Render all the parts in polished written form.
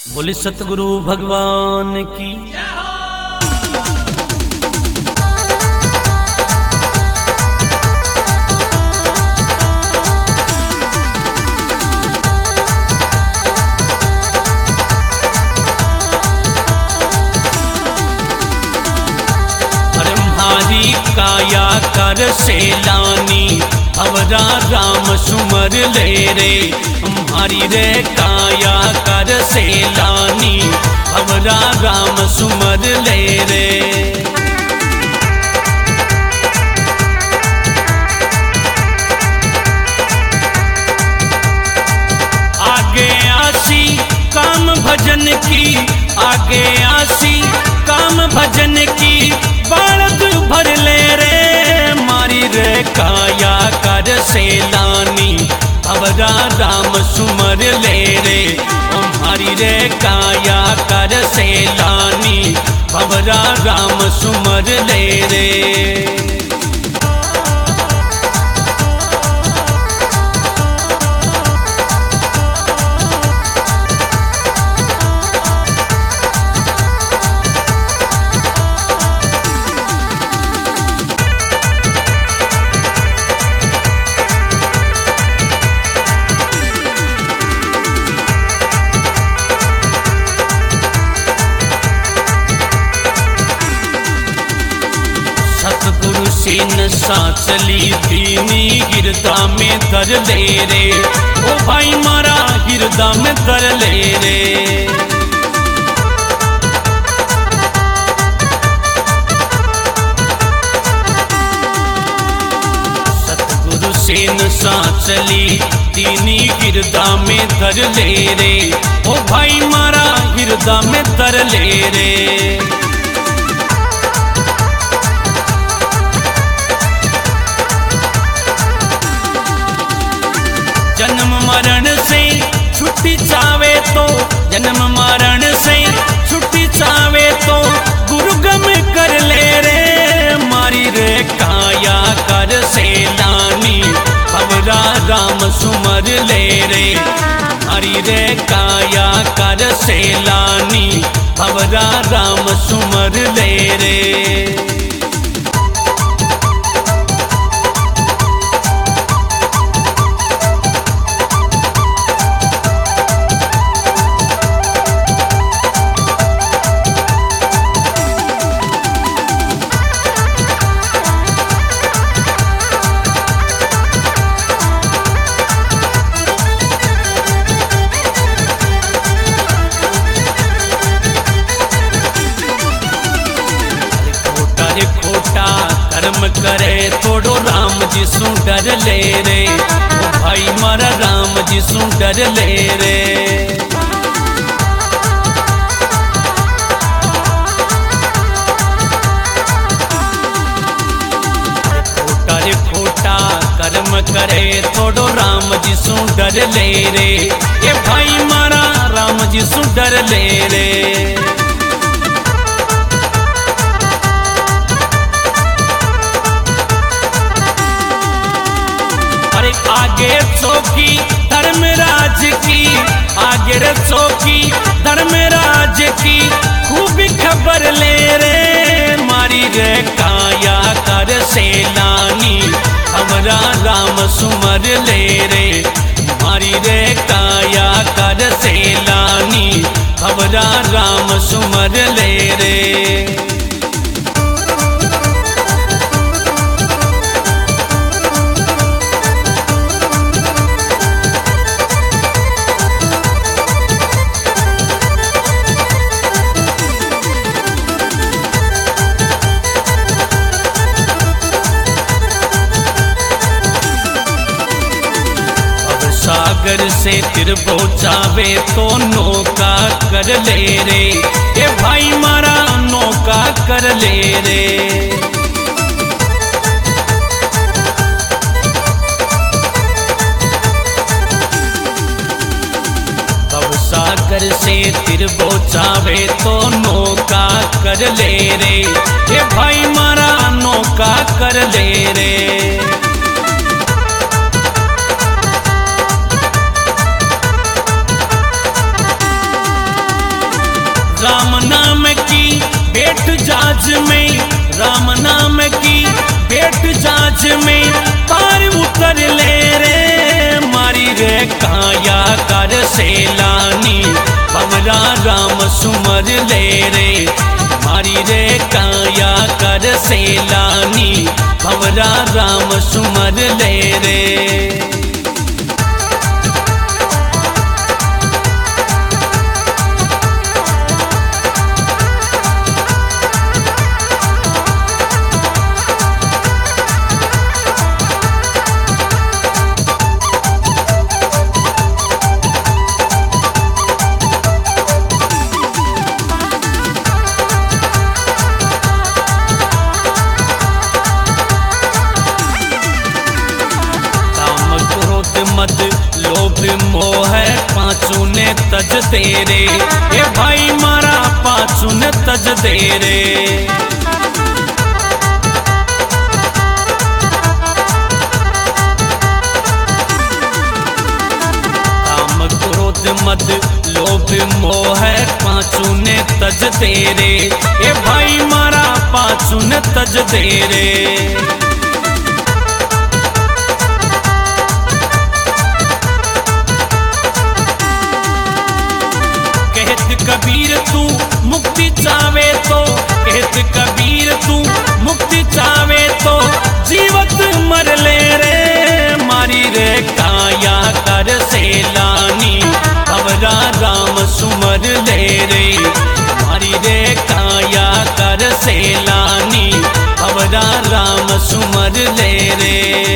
बोले सतगुरु भगवान की। अरे म्हारी काया कर सेलानी अवरा राम सुमर ले रे। म्हारी रे काया कर सेलानी अवरा राम सुमर ले रे। आगे आसी काम भजन की, आगे आसी काम भजन की बालक भर ले रे। मारी रे काया कर सेलानी अवरा राम सुमर ले रे। हमारी रे काया कर सेलानी अवरा राम सुमर ले रे। सतगुरु सीन साचली दीनी गिरदा में धर ले रे। ओ भाई मारा गिरदा में धर ले रे। सतगुरु सीन साचली दीनी गिरदा में धर ले रे। ओ भाई मारा गिरदा में धर ले रे। जन्म मरण से छुट्टी चावे तो, जन्म मरण से छुट्टी चावे तो गुरुगम कर ले रे। मारी रे काया कर सेलानी अवरा राम सुमर ले रे। मारी रे काया कर सेलानी अवरा राम सुमर ले रे। खोटा कर्म करे थोड़ो राम जी सु डर ले रे। ओ भाई मारा राम जी सु डर ले रे। खोटा रे खोटा कर्म करे थोड़ो राम जी सु डर ले रे। ए भाई मारा राम जी सु डर ले रे। आगे चौकी धर्मराज की, आगे रे चौकी धर्मराज की खूब खबर ले रे। मारी रे काया कर सेलानी अवरा राम सुमर ले रे। मारी रे काया कर सेलानी अवरा राम सुमर ले रे। सागर से तिर पहुँचावे तो नौका कर ले रे। ए भाई मारा नौका कर ले रे। अब सागर से तिर पहुँचावे तो नौका कर ले रे। ए भाई मारा नौका कर ले रे। जाज में राम नाम की भेंट जाज में पार उतर ले रे मारी रे काया कर सेलानी भंवरा राम सुमर ले रे मारी रे काया कर सेलानी भंवरा राम सुमर ले रे। मद लोभ मोह पांचों ने तज तेरे ए भाई मारा पांचों ने तज तेरे। काम क्रोध मद लोभ मोह पांचों ने तज तेरे ए भाई मारा पांचों ने तज तेरे। कबीर तू मुक्ति चावे तो कहत कबीर तू मुक्ति चावे तो जीवत मर ले रे मारी रे काया कर सेलानी भंवरा राम सुमर ले रे मारी रे काया कर सेलानी भंवरा राम सुमर ले रे।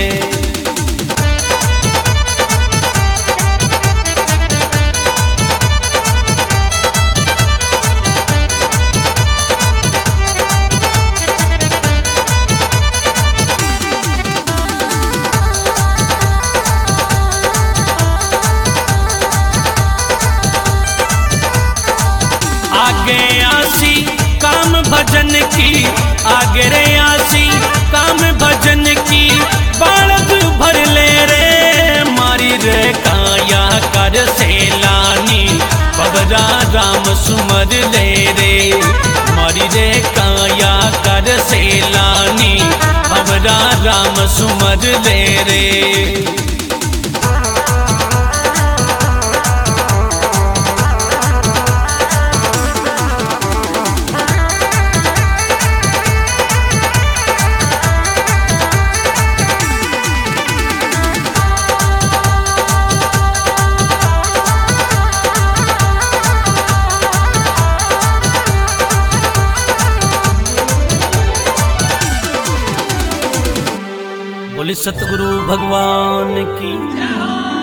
आगे आसी काम भजन की आगे रे आसी काम भजन की बालक भर ले रे मारी रे काया कर सेलानी भंवरा राम सुमर ले रे मारी रे काया कर सेलानी भंवरा राम सुमर ले रे। बोले सतगुरु भगवान की।